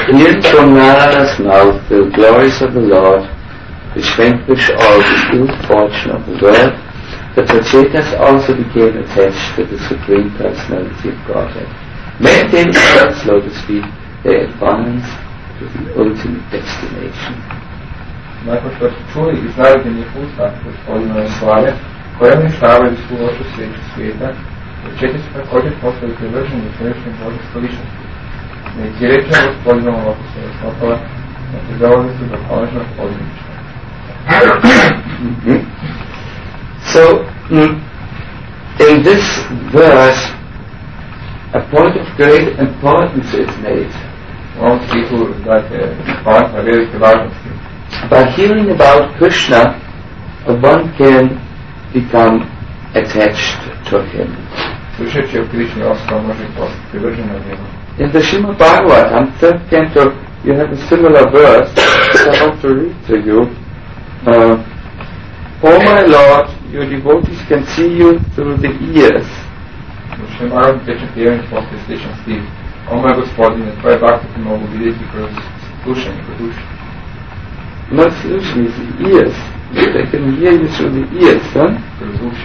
Hearing from Narada's mouth the glories of the Lord, which vanquish all the ill fortune of the world, the Prachetas also became attached to the Supreme Personality of Godhead. Maintaining so to speak, they advanced to the ultimate destination. Nakon što su čuli iz naređenih usta Gospodinove slave, koje uništavaju svu lošu sreću svijeta, Pračeti su također postali privrženi središnjem božanstva ličnosti. Meditirajući na Gospodinovom opusu snopova, napredovali su do konačnog odličja. So, in this verse, a point of great importance is made. U ovom stihu, dakle, poanta velike važnosti. By hearing about Krishna, one can become attached to him. Slušajući o Krišni, osoba može postati privržena njemu. In the Srimad Bhagavatam, third canto, you have a similar verse that I want to read to you. Oh my Lord, your devotees can see you through the ears. U Šemarom trećem pjevanju postoji sličan stih. O moj Gospodine, tvoje bakte ti mogu vidjeti kroz slušanje, kroz uši. Not solution is the ears. They can hear you through the ears, huh? Kroz uši.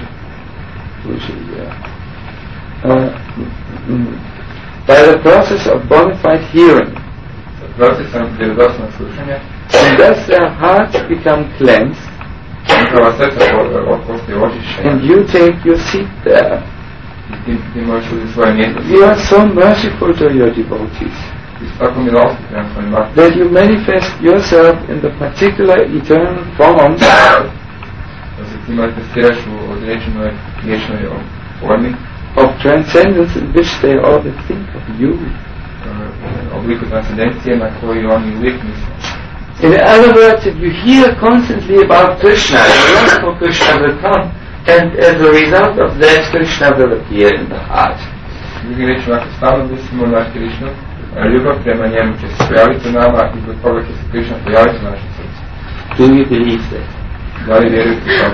By the process of bona fide hearing. Sa procesom vjerodostojnog slušanja. And thus their hearts become cleansed. Njihova srca postoje očišćena. And you take your seat there. I ti možeš uzeti svoje mjesto. You are so merciful to your devotees. Tako milosti prema svojim baktima. That you manifest yourself in the particular eternal form. Da se ti manifestiraš u određenoj vječnoj formi. Of transcendence in which they always think of you. Obliku transcendencije na koji oni uvijek misle. In other words, if you hear constantly about Krishna, the love for Krishna will come, and as a result of that, Krishna will appear in the heart. Drugim rečima, ako stalno mislimo na Krišnu, ljubav prema njemu će se pojaviti u nama i zbog toga će se Krišna pojaviti u našem srcu. Do you believe that? Da li vjerujete to?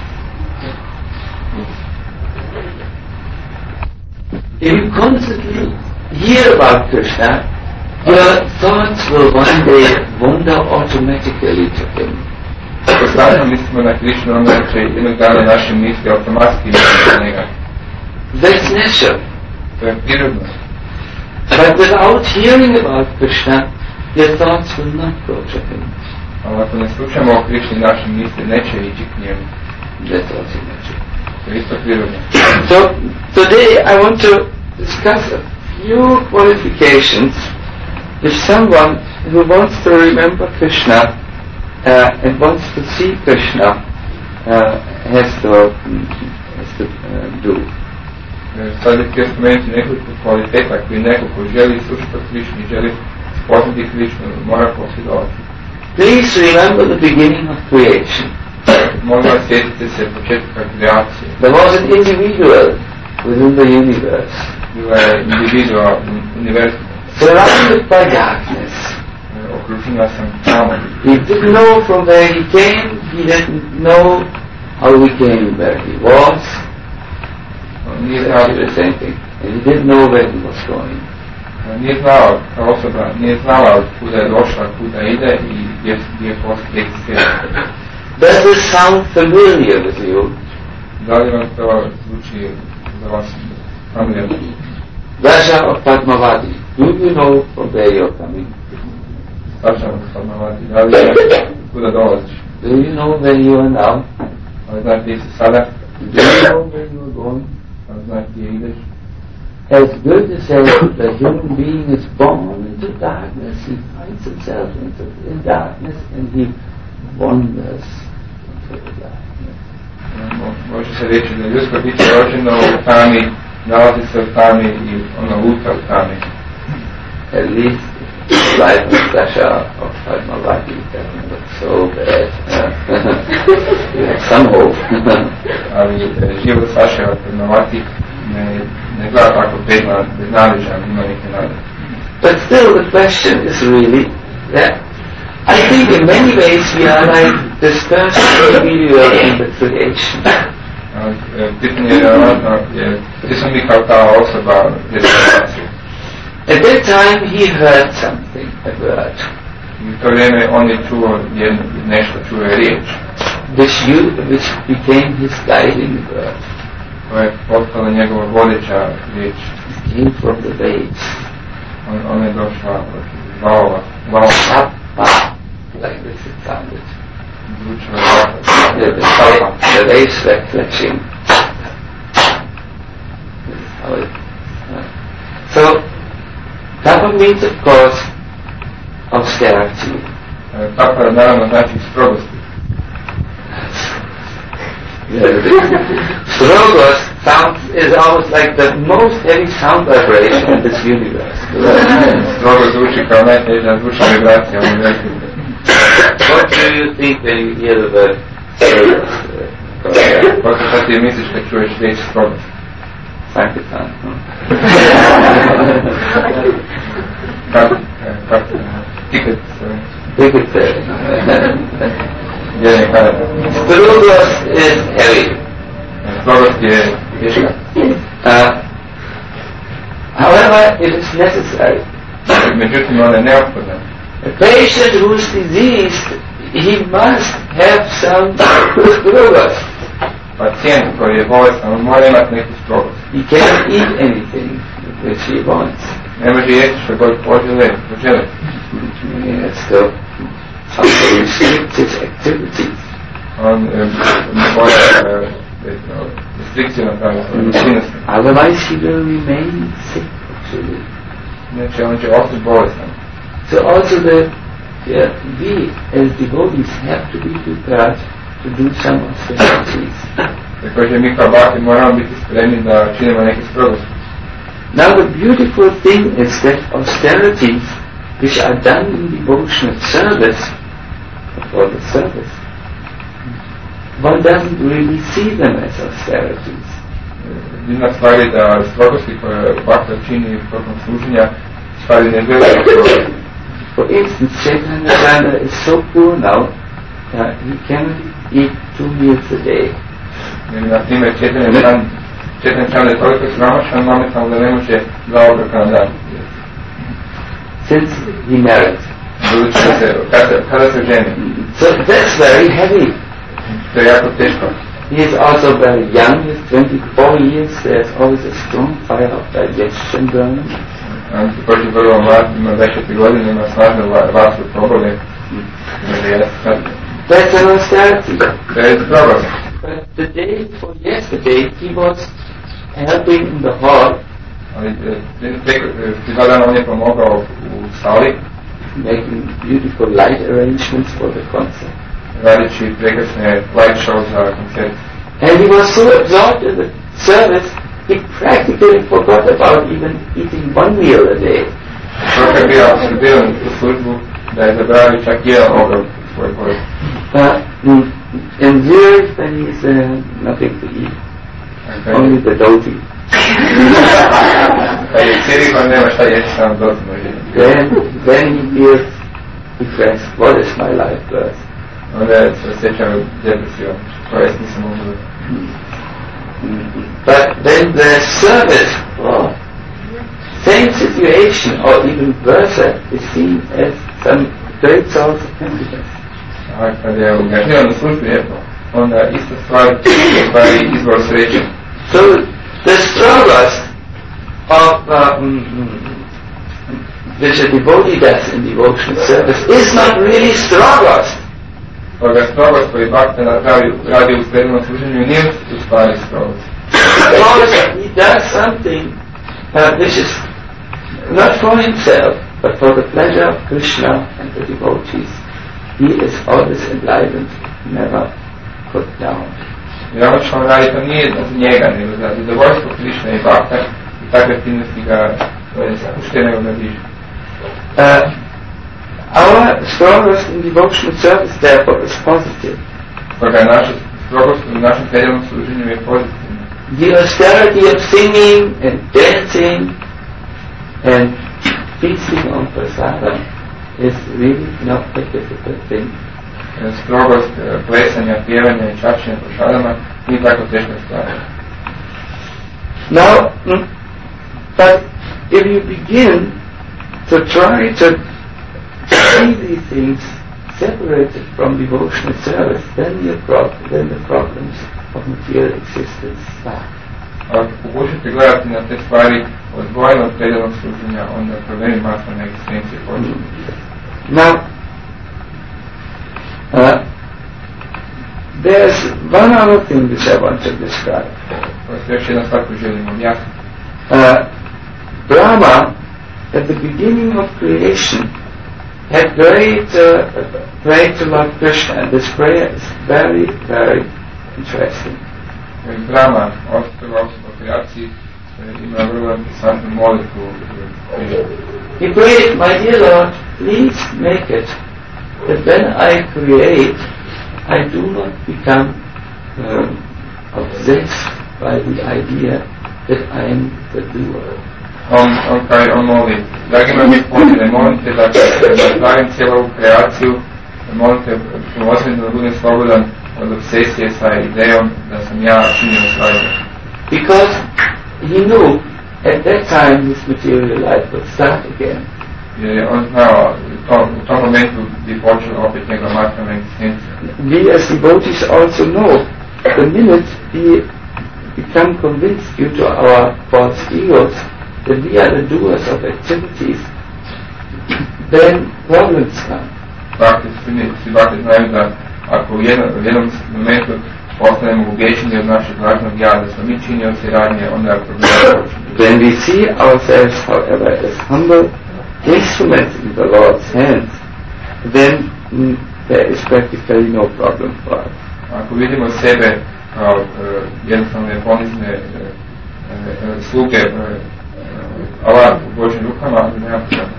If you constantly hear about Krishna, your thoughts will one day wander automatically to him. Ako stalno mislimo na Krišnu, onda će jednog dana naše misli automatski misliti na njega. That's natural. To je prirodno. But without hearing about Krishna, your thoughts will not go to him. Ali ako ne slušamo o Krišni, naše misli neće ići k njemu. That's also natural. To je isto prirodno. So today I want to discuss a few qualifications if someone who wants to remember Krishna and wants to see Krishna has to do. Sad je htio spomenuti nekoliko kvaliteta koji neko ko želi slušati o Krišni, želi spoznati Krišnu, mora posjedovati. Please remember the beginning of creation. Molim vas, sjetite se početka kreacije. There was an individual within the universe. Bila je individua u univerzumu. Surrounded by darkness. Okružena sam tamom. He didn't know from where he came. He didn't know how he came, where he was. Nije znao the same thing. And he didn't know where he was going. Nije znao kao osoba, nije znala od kuda je došla, kuda ide i gdje je svijet. Does this sound familiar with you? Da li vam to zvuči za vas familiarno? Raja of Padmavati, do you know from where you're coming? Raja of Padmavati, da li znaš kuda dolaziš? Do you know where you are now? Ali znaš gdje si sada? Do you know where you are going? Ali znaš gdje ideš? As good as the human being is born into darkness, he finds himself in darkness and he wanders into the darkness. Može se reći da ljudsko biće rođeno u tami, nalazi se u tami i ono luta u tami. At least the life of Dasha of Padmavati doesn't look so bad. You have some hope. Ali život Saše od Padmavati ne gleda tako beznadežan, ima neke nade. But still the question is really that I think in many ways we are like this first individual in the creation. Pitanje je relevantno, gdje smo mi kao ta osoba designacije. At that time he heard something, a word, I u to vrijeme on je čuo nešto, čuo je riječ, which became his guiding word. koja je postala njegova vodeća riječ. It came from the waves. On je došla od valova, Like this it sounded. Zvučila je The waves were clashing. So, tapa means, of course, austerity. Tapa naravno znači strogosti. Strogos is almost like the most heavy sound vibration in this universe. Strogo zvuči kao najteža zvučna vibracija u univerzu. What do you think when you hear the word strogos? Kako šta ti misliš kad čuješ riječ strogost? Sankirtan. Tiket. Strogos is heavy. Strogost je teška. However, it is necessary. Međutim, ona je neophodna. A patient who is diseased, he must have some strogos. Pacijent koji je bolestan, on mora imati neku strogost. He can't eat anything which he wants. Ne može jesti što god poželi. He has to restrict his activities. On mora restrikciju napraviti svoje aktivnosti. Otherwise he will remain sick, actually. Znači, on će ostati bolestan. So also we as devotees have to be prepared to do some austerities. Također mi kao bhakti moramo biti spremni da činimo neke strogosti. Now the beautiful thing is that austerities which are done in devotional service, for the service, one doesn't really see them as austerities. Divna stvar je da strogosti koje bhakta čini tokom služenja stvari ne gleda kao. For instance, Chaitanya is so poor now that he cannot eat 2 meals a day. Na primjer, Chaitanya je toliko siromašan momentalno da ne može 2 obroka na dan. Since he married. Budući da kada se ženi. So that's very heavy. To je jako teško. He is also very young, he's 24 years, there's always a strong fire of digestion burning. On također vrlo mlad, ima 24 godine, ima snažne vatru probole. That's an austerity. To je strogost. But the day before yesterday, he was helping in the hall. Ali ti 2 dana on je pomogao u sali. Making beautiful light arrangements for the concert. Radići prekrasne light show za koncert. And he was so absorbed in the service, he practically forgot about even eating 1 meal a day. Toliko je bio absorbiran u službu da je zaboravio čak jedan obrok svoj porod. In years when he's nothing to eat, only the dhoti. Kad je cijeli kon nema šta jeći, sam dhoti može. Then he feels depressed. What is my life worth? Onda se osjećam depresijom. To jest nisam mogu. But then the service, same situation or even worse, is seen as some great source of happiness. A kad je ugažnivan u službi, onda ista stvar je izvor sreće. So the strogos of which a devotee does in devotional service is not really strogos. Toga strogost koji bhakta radi u predanom služenju nije u stvari strogost. Because he does something which is not for himself, but for the pleasure of Krishna and the devotees. He is always enlivened, never put down. Jer ono što on radi to nije za njega, nego za zadovoljstvo Krishna i bhakta i takve aktivnosti ga spušte nego ga diže. Our strongest in devotional service therefore is positive. Stoga naša strogost u našem predanom služenju je pozitivna. The austerity of singing and dancing and feasting on prasadam is really not a difficult thing. Strogost plesanja, pjevanja i čačenja prasadama nije tako teška stvar. Now, but if you begin to try to see these things separated from devotional service, then the problems of material existence start. Ako pokušate gledati na te stvari odvojeno od predelnog služenja, onda problemi materijalne egzistencije počnu. Now, there's one other thing which I want to describe. Još jedna stvar koju želim objasniti. Brahma, at the beginning of creation, had prayed to Lord Krishna, and this prayer is very, very interesting. Brahma, prvo po kreaciji, ima vrlo interesantnu molitvu. He prayed, my dear Lord, please make it that when I create, I do not become obsessed by the idea that I am the doer. On moli, dragi moj Gospodine, molim te da stvarim cijelu ovu kreaciju, molim te prvosredno da budem slobodan od obsesije sa idejom da sam ja činio stvari. Because he knew at that time his material life would start again. Jer je on znao u tom momentu bi počela opet njegova materijalna egzistencija. We as devotees also know the minute we become convinced due to our false egos that we are the doers of activities, then problems come. Svi bakti znaju da ako u jednom momentu postanemo ubeđeni od našeg lažnog ja da smo mi činioci radnje, onda je problem počinje. When we see ourselves, however, as humble instruments in the Lord's hands, then there is practically no problem for us. Ako vidimo sebe kao jednostavne ponizne sluge Allah u Božim rukama, nema problema.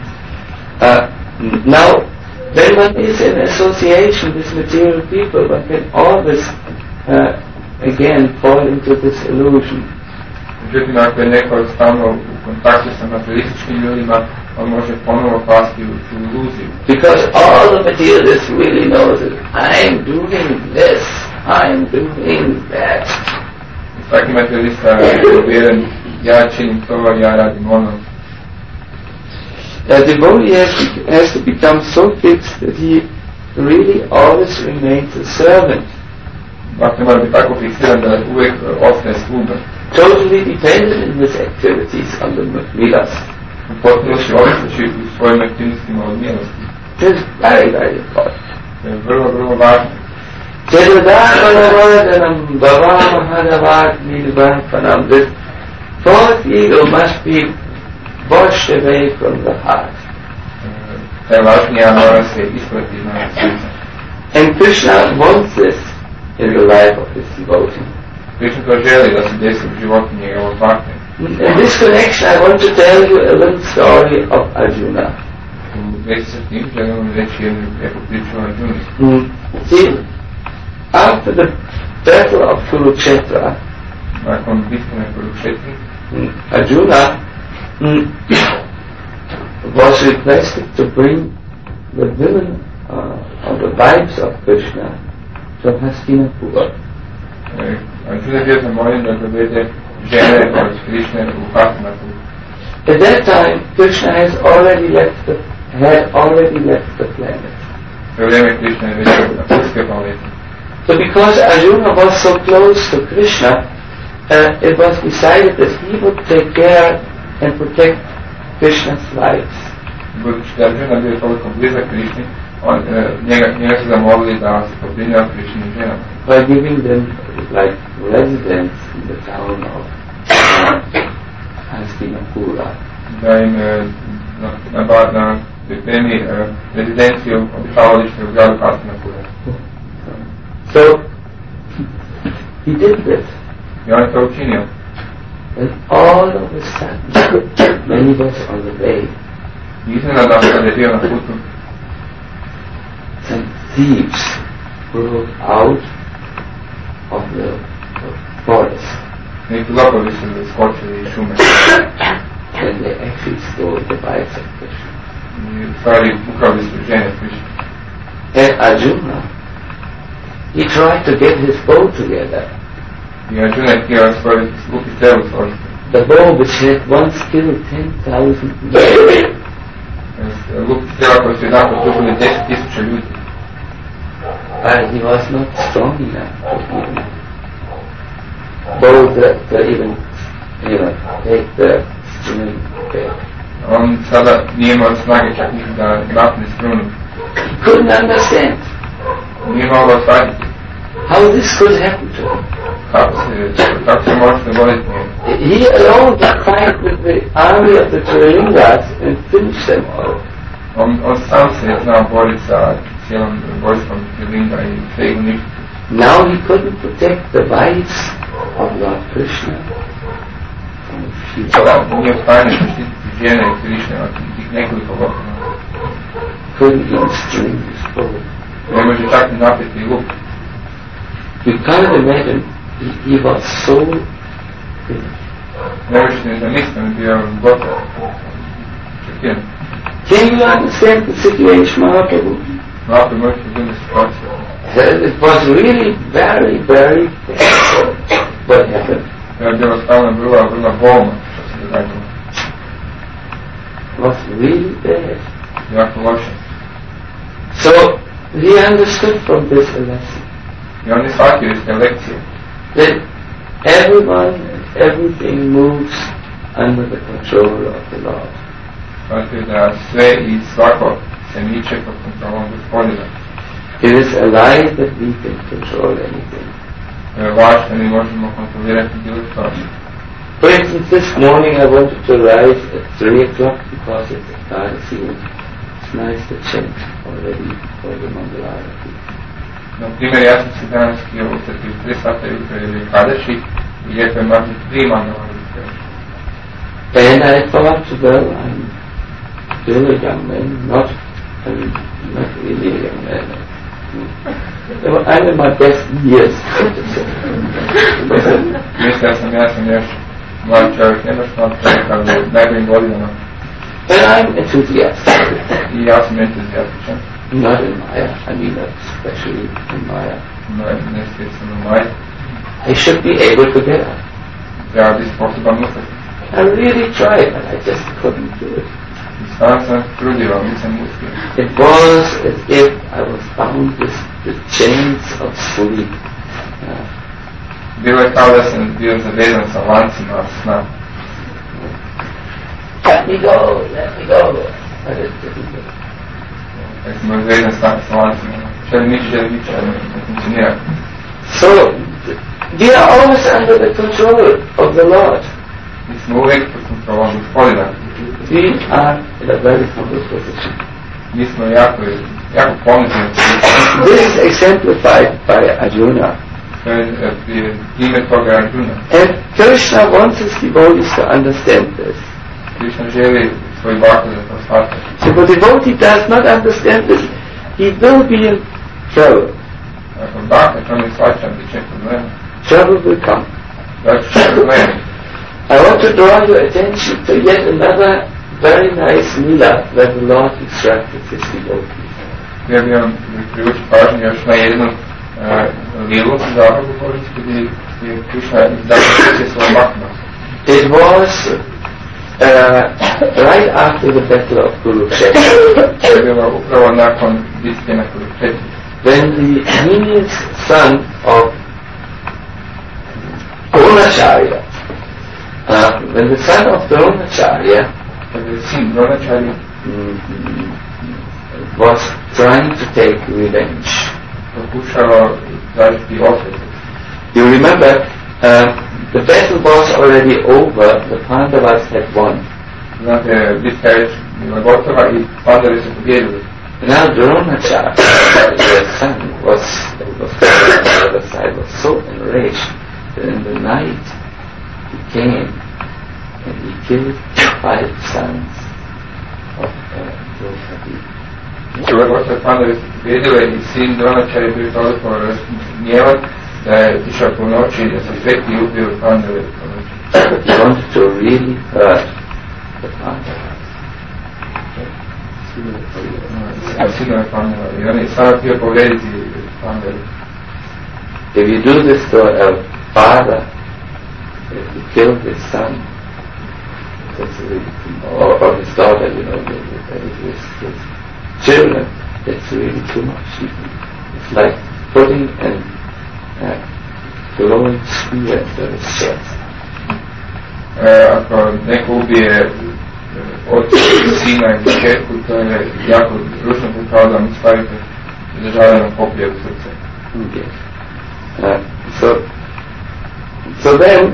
Now, when one is in association with material people, one can always again fall into this illusion. Međutim, ako je neko stalno u kontaktu sa materialističkim ljudima, on može ponovo pasti u tu iluziju. Because all the materialists really know that I'm doing this, I'm doing that. Svaki materialista je uvjeren, ja činim to, ja radim ono. The devotee has to become so fixed that he really always remains a servant. Bhakti mora biti tako fiksiran da uvijek ostaje sluga. Totally dependent in his activities on the milas. U potpunosti ovisniči u svojim aktivnostima od milosti. It is very, very important. To je vrlo, vrlo važno. This false ego must be washed away from the heart. And Krishna wants this in the life of his devotee. In this connection, I want to tell you a little story of Arjuna. See, after the battle of Kurukshetra, Arjuna was requested to bring the women or the wives of Krishna to Hastinapura. At that time, Krishna had already left the planet. So because Arjuna was so close to Krishna, it was decided that he would take care and protect Krishna's wives. By giving them like residence in the town of Hastinapura. So he did this. And all of a sudden, when he was on the way, some thieves broke out of the forest. And they actually stole the wives of Krishna. And Arjuna, he tried to get his bow together. The bow which had once killed 10,000 men. tu bili 10,000 ljudi. And he was not strong enough to even bold to even, take the string back. On sada nije imao snage čak ni da napne strunu. He couldn't understand Nije mogao shvatiti how this could happen to him. kako se može dogoditi njemu. He alone could fight with the army of the Trilingas and finish them all. On sam se je znao boriti sa cijelom vojskom Trilinga i sve ih uništiti. Now he couldn't protect the wives of Lord Krishna from fear. Sada nije u stanju zaštititi žene i Krišne od tih nekoliko godina. Couldn't even string his bow. Ne može čak ni napeti luk. You can't imagine, he was so finished. Ne možeš ni zamisliti da je bio gotov. Čekiran. Can you understand the situation, Mahaprabhu? Lako možete razumjeti situaciju. It was really very, very bad what happened. To je bilo stvarno vrlo bolno što se događalo. It was really bad. Jako loše. So he understood from this a lesson I on je shvatio iz te lekcije that everyone and everything moves under the control of the Lord. shvatio da sve i svako se miče pod kontrolom Gospodina. It is a lie that we can control anything. To je laž da mi možemo kontrolirati bilo što. For instance, this morning I wanted to rise at 3 o'clock because it's Ekadasi and it's nice to chant already for the Mangalarati. Na primjer, ja sam se danas htio ustati u 3 sata jutra ili Ekadaši i lijepo je imati 3 Mangalarati. And I thought, well, I'm still a young man, not really a young man. I'm in my best years. Mislio sam, ja sam još mlad čovjek, ne baš mlad čovjek, ali u najboljim godinama. And I'm enthusiastic. I ja sam entuzijastičan. Not in Maya, I mean especially in Maya. Ne sam u Maji. I should be able to get up. Treba biti sposoban ustati. I really tried, but I just couldn't do it. I stvarno sam trudio, ali nisam uspio. It was as if I was bound with the chains of sleep. Bilo je kao da sam bio zavezan sa lancima sna. Let me go, let me go. But it didn't work. Kad sam bio zavezan sa lancima. Želim ići, ali ne funkcionira. So, we are always under the control of the Lord. Mi smo uvijek pod kontrolom Gospodina. We are in a very humble position. Mi smo jako ponizni. This is exemplified by Arjuna. To je primjer toga Arjuna. And Krishna wants his devotees to understand this. Krishna želi svoj bhakta da to shvate. So if a devotee does not understand this, he will be in trouble. Ako bhakta to ne shvaća, bit će problema. Trouble will come. Doći će problemi. I want to draw your attention to yet another very nice lila where the Lord instructed his devotees. Ja bih vam priučio pažnju još na jednu lilu zabavu Božinsku gdje je Krishna izdavio svoj bhakta. It was right after the battle of Kurukshetra. To je bilo upravo nakon bitke na Kuruksetru. When the heinous son of Dronacharya, when the son of Dronacharya Kada je sin Dronacharya was trying to take revenge. pokušao tražiti osvetu. You remember, the battle was already over, the Pandavas had won. Znate, bitka je bila gotova i Pandavi su pobjedili. Now Dronacharya, the son, was on the other side, was so enraged that in the night he came and he killed 5 sons of Draupadi. Gotovo Pandavi su pobjedile i sin Dronacharya je bio toliko gnjevan da je tišao po noći da se sveti i ubio Pandave po noći. He wanted to really hurt the Pandavas. Sinove Pandava i on je sada htio povrediti Pandave. If you do this to a father, if you kill his son, or his daughter, his children, that's really too much. It's like putting an glowing spear into his chest. Ako neko ubije od sina i početku, to je jako ručno, kao da mu stavite državljeno koplje u srce. Yes. So then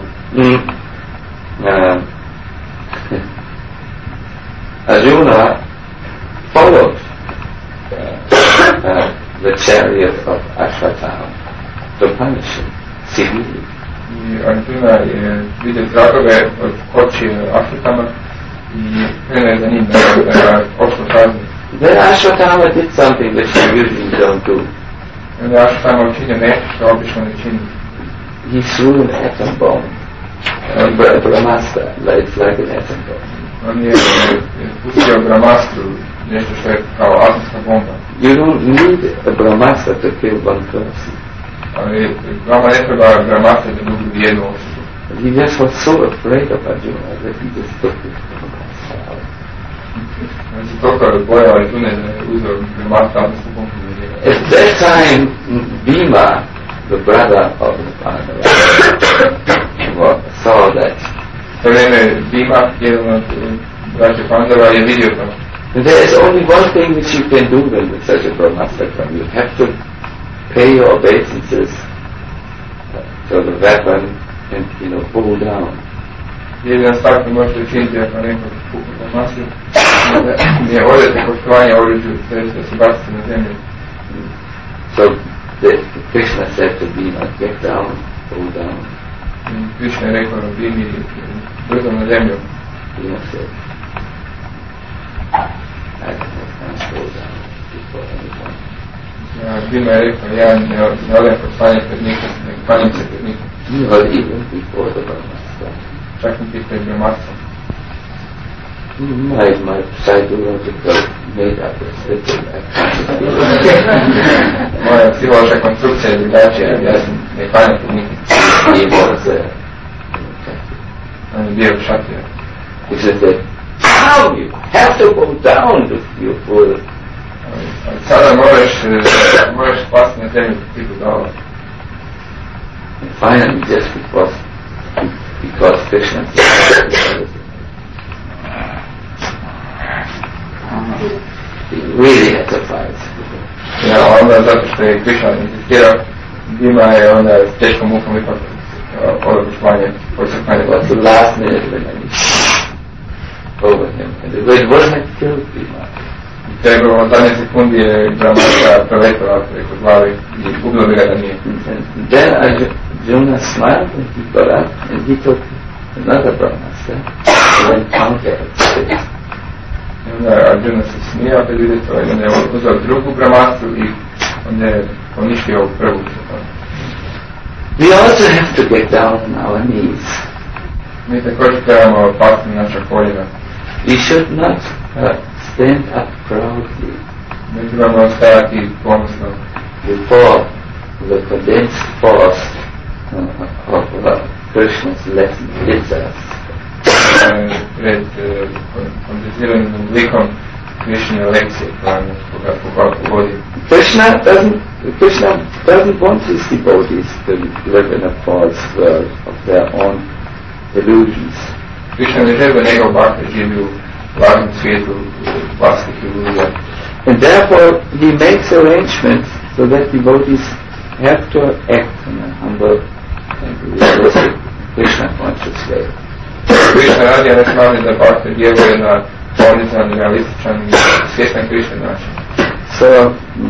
Arjuna followed the chariot of Ashwatthama to punish him severely. I Arjuna je vidio tragove od kočije Ashwatthama i krenuo za njim da ga opšto kazni. Then Ashwatthama did something which he usually don't do. I onda Ashwatthama učinio nešto što obično ne čini. He threw an atom bomb. Brahmastra, it's like an atom bomb. On je pustio Brahmastru, nešto što je kao atomska bomba. You don't need a Brahmastra to kill one person. Ali vama ne treba Brahmastra da ubije jednu osobu. He just was so afraid of Arjuna that he just took it. On se toliko bojao Arjune da je uzeo Brahmastra atomsku bombu za njega. At that time, Bhima, the brother of the Pandavas, saw that. To vreme Bhima, jedan od braća Pandava, je vidio to. There is only one thing which you can do then with such a Brahmastra come. You have to pay your obeisances to the weapon and, pull down. Jedina stvar koju možete učiniti ako neko kupi Brahmastru, je odete poštovanje oruđu, to je da se bacite na zemlju. So Krishna said to Bhima, get down, pull down. Krishna je rekao Bhimi, brzo na zemlju. Bhima said, I can't pull down before anyone. Bhima je rekao, ja ne odem poštovanje pred nikom, ne klanjam se pred nikom. Not even before the Brahmastra. Čak niti pred Brahmastrom. My psychological made-up is little. Moja psihološka konstrukcija je drugačija, ja sam ne klanjam pred nikom. He was On je bio šatija. he said that, how you have to go down to you fool. Sada moraš spasti na zemlju ti budala. And finally, just because Krishna said, he really had to fight. Ja, onda zato što je Krishna insistirao, Bhima je onda s teškom mukom ipak poštovanje posrkanje. It was the last minute when I over him. And it wasn't killed Bhima. Trebalo na zadnje sekundi je Brahmastra preletala preko glave i ubilo bi ga da nije. And then Arjuna smiled and he got up and he took another Brahmastra and went counter it. I onda je Arjuna se smijao kad vidio to i onda je uzeo drugu Brahmastru i onda je poništio ovu prvu. We also have to get down on our knees. Mi također trebamo pasti na naša koljena. We should not stand up proudly Mi trebamo stajati ponosno before the condensed force of Krishna's lesson hits us. Pred kondenziranim likom Krišnje lekcije koja nas pogodi. Krishna doesn't want his devotees to live in a false world of their own illusions. Krishna ne želi da njegov bhakta živi u lažnom svijetu vlastnih iluzija. And therefore he makes arrangements so that devotees have to act in a humble and realistic Krishna conscious way. Krishna radi aranžmane da bhakta djeluje na ponizan, realističan i svjestan Krishna način. So,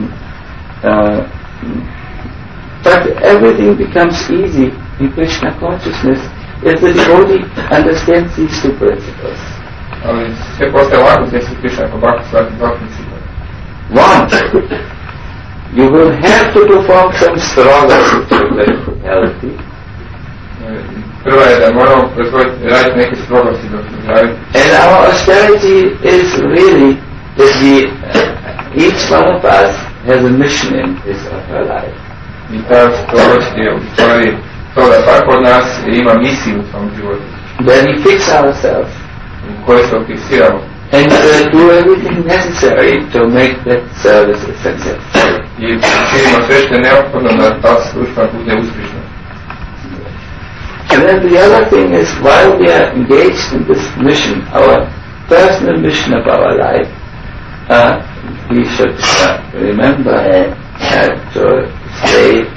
but everything becomes easy in Krishna consciousness if the devotee understands these two principles. Ali sve postaje lako gdje se Krishna ako bhakta shvati dva principa. One, you will have to perform some struggle with reality. Prva je da moramo raditi neke strogosti dok se zdraviti. And our austerity is really that each one of us has a mission in his or her life. I ta strogost je u stvari to da svako od nas ima misiju u svom životu. Then we fix ourselves. U kojoj se opisiramo. And do everything necessary to make that service a success. I činimo sve što je neophodno da ta služba bude uspješna. And then the other thing is, while we are engaged in this mission, our personal mission of our life, we should remember to say,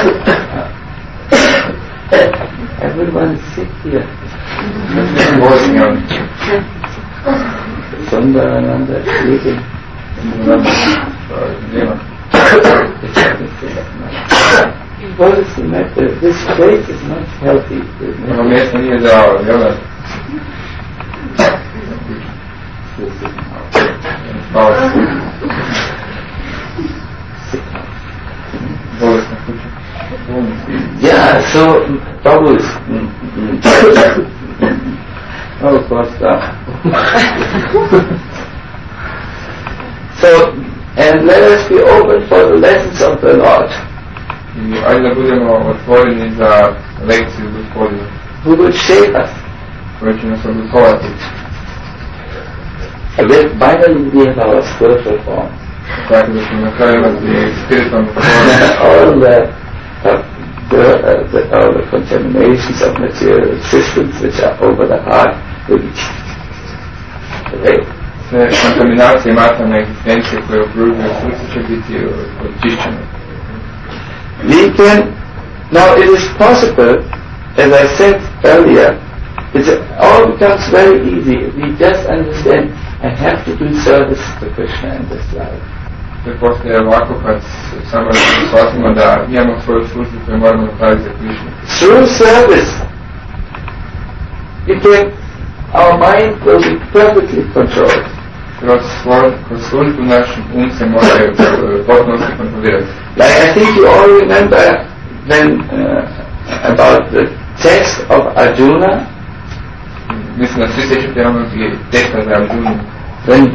everyone is sick here. Sundarananda sleeping. What is the matter? This place is not healthy. Yeah, so troubles. Oh, Costa. So, and let us be open for the lessons of the Lord. Ajde budemo otvoreni za lekciju Gospodina. Who will shape us. Koji će nas oblikovati. And then finally we have our spiritual form. Tako da smo na kraju imati spiritualnu formu. All the contaminations of material systems which are over the heart will be erased. Sve kontaminacije materijalne egzistencije koje okružuju srce će biti očišćene. We can, now it is possible, as I said earlier, it all becomes very easy if we just understand I have to do service to Krishna in this life. Sve postaje ovako kad samo shvatimo da imamo svoju službu koju moramo napraviti za Krishnu. Through service, our mind will be perfectly controlled. Kroz službu naš se može potpunosti kontrolirati. Like I think you all remember when about the test of Arjuna. Mislim da svi sjećate onog teksta za Arjunu. When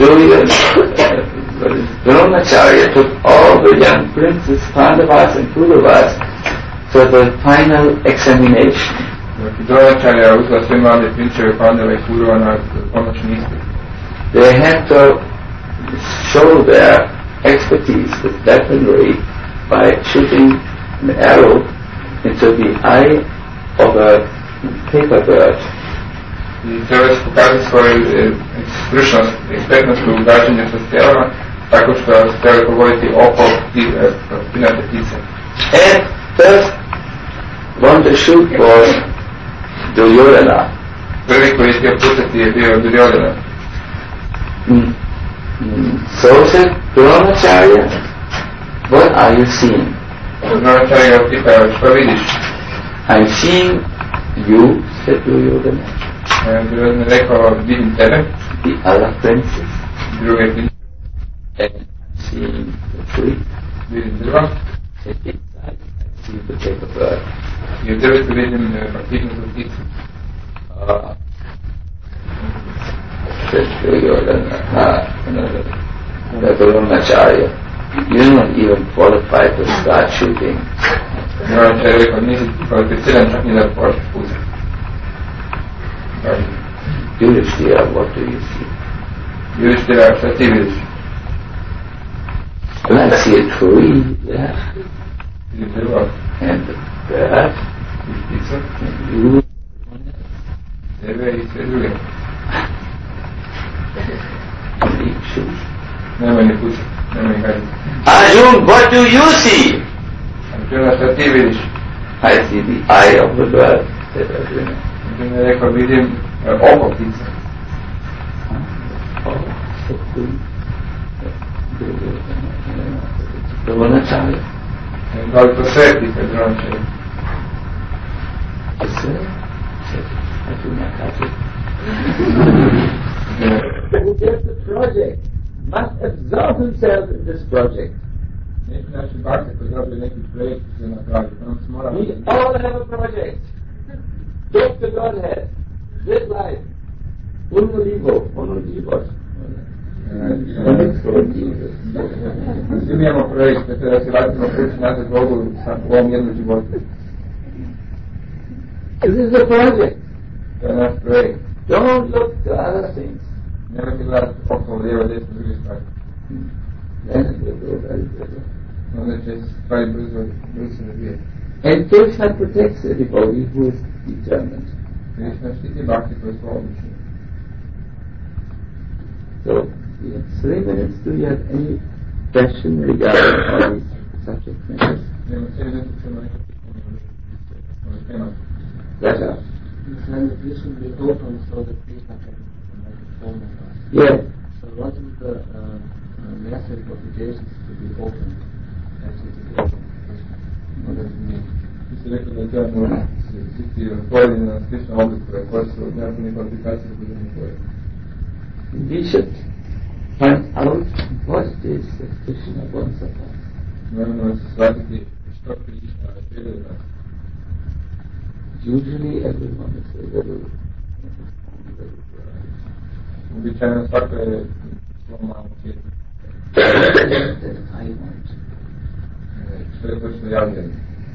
Dronacharya took all the young princes, Pandavas and Kauravas for the final examination. Dronacharya uzela sve mlade prinčeve Pandava i Kaurava na konačni ispit. They had to show their expertise with weaponry by shooting an arrow into the eye of a paper bird. I treba se pokazati svoju stručnost, ekspertnost u gađanju sa strelama, tako što se treba pogoditi oko pinate ptice. And first one to shoot was Duryodhana. Prvi koji je htio pucati je bio Duryodhana. So said Dronacharya, what are you seeing? Dronacharya ga pitao, što vidiš? I'm seeing you, said Duryodhana. Duryodhana rekao, vidim tebe. The other princes. Druge prince. And seeing the tree. Vidim drva. And inside I see the paper bird. I u drvetu vidim partiknutu pticu. Said Duryodhana, Dronacharya, you're not even qualified to start shooting. Dronacharya rekao, nisi kvalificiran čak ni da počneš pucati. Yudhishthira, what do you see? Yudhishthira, šta ti vidiš? And I see a tree there. Vidim drva. And the bird. I ptica. And you. Tebe i sve druge. And he shoots. Nemoj ni pucati, nemoj ni gledati. Arjun, what do you see? Arjuna, šta ti vidiš? I see the eye of the bird, said Arjuna. Arjuna je rekao, vidim oko ptice. Dronacharya. Da li to sve pita Dronacharya? Sve? Arjuna kaže. Who gets the project must absorb himself in this project. Neki naši bakse koji dobili neki projekt se napraviti. We all have a project. Take the Godhead. This life. Uno vivo. Svi mi imamo projekt, da se vratimo kući nazad Bogu u ovom jednom životu. This is the project. To je naš projekt. Don't look to other things. Nemojte gledati okolo lijevo, desno, druge stvari. Onda će stvari brzo se razvijeti. And Krishna protects everybody who is determined. Krishna štiti bhakti koji su odlučni. So, we have 3 minutes. Do you have any question regarding all these subject matters? Nema 3 minuta, ćemo neko pitanje. Pleasure. And the vision be open so that Krishna can make it formal. Yes. So what is the message of the Jesus to be open? As it is open to Krishna. What does it mean? Vi ste rekli da treba možda biti otvoreni na slične oblike koje su nekakve kvalifikacije budemo otvoreni. We should find out what it is that Krishna wants of us. Moramo shvatiti što Krishna želi od nas. Usually everyone is a little Običajno svako je svoj malo cijeli. that I want. Što je to što ja želim.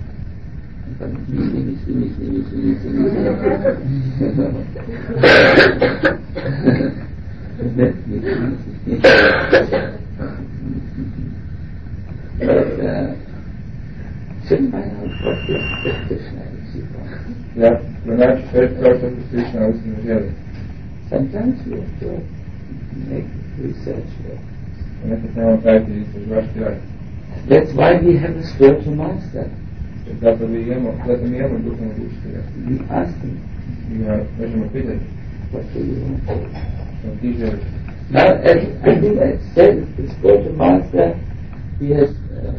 Shouldn't find out what this Krishna is. Ja, pronaći sve to što Krishna uistinu želi. Sometimes we have to make research work. Nekad trebamo praviti istraživački rad. That's why we have a spiritual master. Zato mi imamo duhovnog učitelja. We ask him, I ga možemo pitati what do you want? što ti želiš. Now, as I think I said, the spiritual master, he has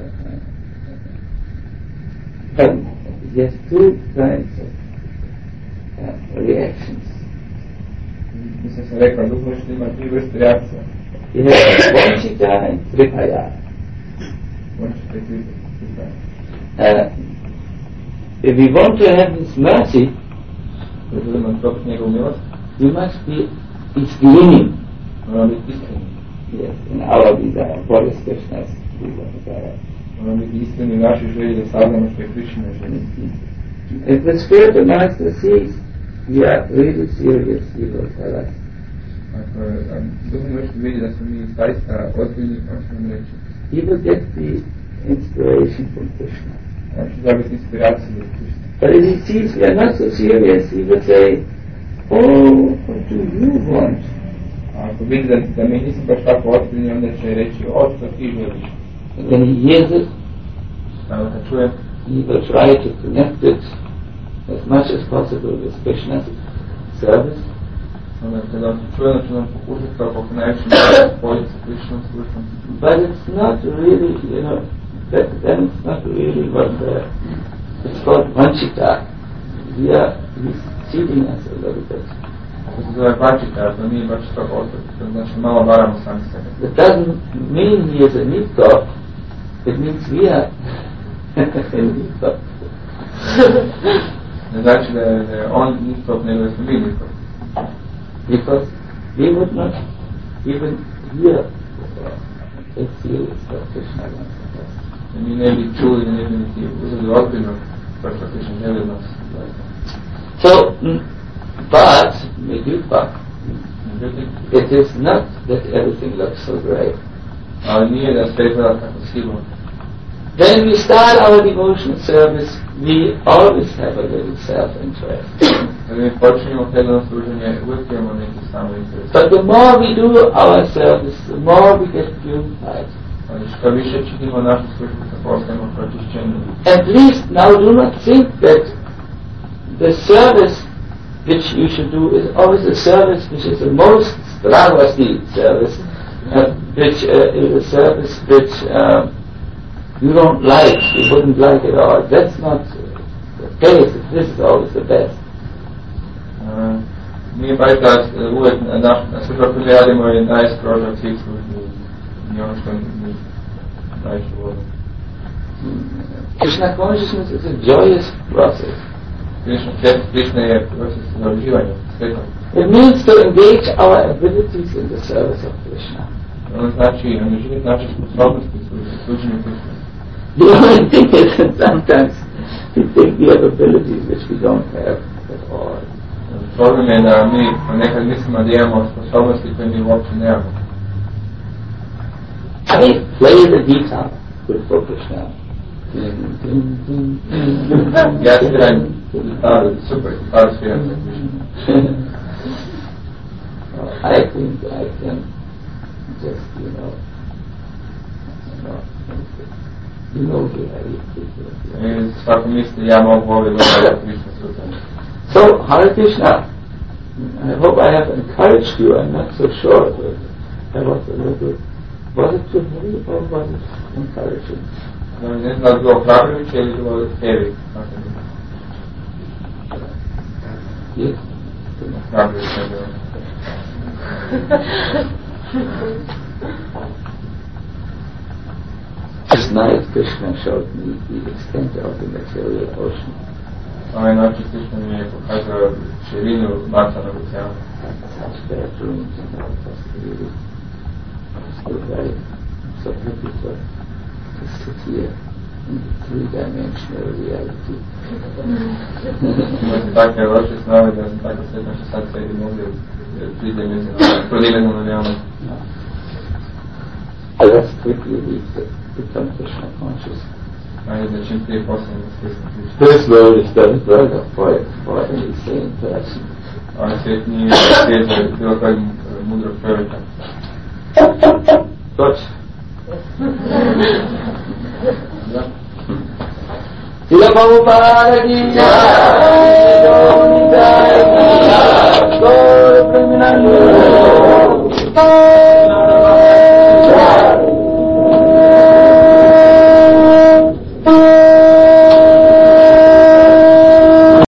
2 kinds of reactions. Mislim sam rekao, duhovni učitelj ima 3 vrste reakcija. He has Vanchita and Tripaya. Vanchita i Tripaya. If we want to have His mercy, Da želimo dobiti njegovu milost, we must be explaining. moramo biti iskreni. Yes, in our desire, what is Krishna's desire. Moramo biti iskreni u našoj želji da saznamo što je Krishna želi. If the spiritual master sees we are really serious, he will tell us. Ako duhovni učitelj vidi da smo mi zaista ozbiljni, on će nam reći. He will get the inspiration from Krishna. On će dobiti inspiraciju od Krishna. But if he sees we are not so serious, he will say, oh, what do you want? A ako vidi da mi nismo baš tako ozbiljni, onda će reći, što ti želiš. And when he hears it, Samo kad čuje, he will try to connect it as much as possible with Krishna's service. onda kada on čuje, da će nam pokušati kao kako najviše spojiti sa Krishnom službom. But it's not really, then it's not really what it's called Vanchita. He's cheating us a little bit. Ako se zove Vanchita, to nije baš tako ostati, to znači malo varamo sami sebe. It doesn't mean he is a Nitya, it means we are a Nitya. Ne znači da je on Nitya, nego da smo mi Nitya. Because we would not even hear a serious what Krishna wants of us. Mi ne bi čuli, ne bi niti uzeli ozbiljno to što Krishna želi od nas. So, but, it is not that everything looks so great. Ali nije da sve izgleda tako sigurno. When we start our devotional service, we always have a little self-interest. Kada mi počinjemo predano služenje, uvijek imamo neki samo interes. But the more we do our service, the more we get purified. Ali što više činimo našu službu, da postajemo pročišćeni. At least now do not think that the service which you should do is always a service which is the most stravasti service, which is a service which you don't like, you wouldn't like at all. That's not the case. This is always the best. Nije baš da uvijek na služba koju radimo je najstroža od svih službi i ono što mi najviše volimo. Krishna consciousness is a joyous process. Krishna je proces završivanja, sretan. It means to engage our abilities in the service of Krishna. Ono znači angažirati naše sposobnosti u služenju Krishna. The only thing is that sometimes we think we have abilities which we don't have at all. Problem je da mi nekad mislimo da imamo sposobnosti koje mi uopće nemamo. I mean, play the guitar with focus now. Ja sviram gitaru, super, gitaru sviram za Krishna. I think I can just, I svako misli, ja mogu ovdje da Krishna sutra. So, Hare Krishna, I hope I have encouraged you. I'm not so sure, but I was a little bit, was it too heavy or was it encouraging? Ne znam da bilo ohrabrujuće ili bilo heavy. Yes. Ohrabrujuće je bilo. This night Krishna showed me the extent of the material ocean. Ovaj noći Krishna mi je pokazao širinu materijalnog oceana. Such bedrooms and all that, really. So very, so happy to sit here in the three-dimensional reality. Imate takve loše snove da sam tako sretno što sad sedim ovdje u trodimenzionalnoj realnosti. Let's quickly become Krishna conscious. Ajde da čim prije postanemo svjesni Krishna. This world is done further for any sane person. Ovaj svijet nije svijet za bilo kojeg mudrog čovjeka. But Srila Prabhupada ki jai.